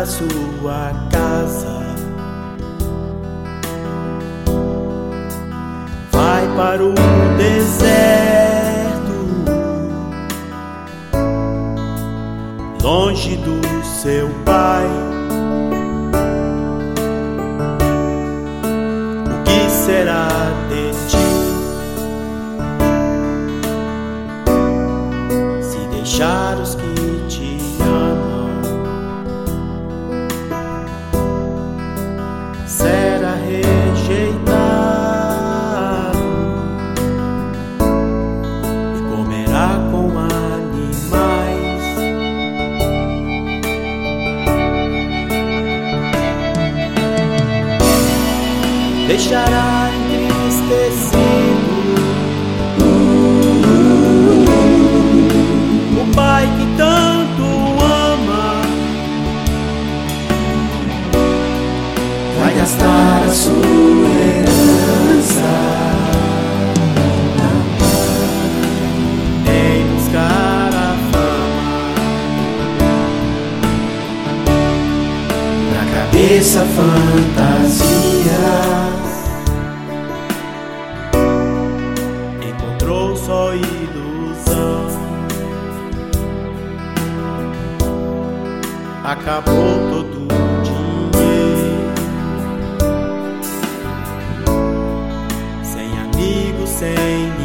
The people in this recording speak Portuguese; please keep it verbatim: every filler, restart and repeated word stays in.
a sua casa, vai para o deserto, longe do seu pai. O que será de ti se deixar os que te amam? Será rejeitado e comerá com animais. Deixará entristecido o pai que tanto ama. Vai gastar a sua herança em buscar a fama, na cabeça fantasias. Encontrou só ilusão, acabou todo o dinheiro, sem amigos, sem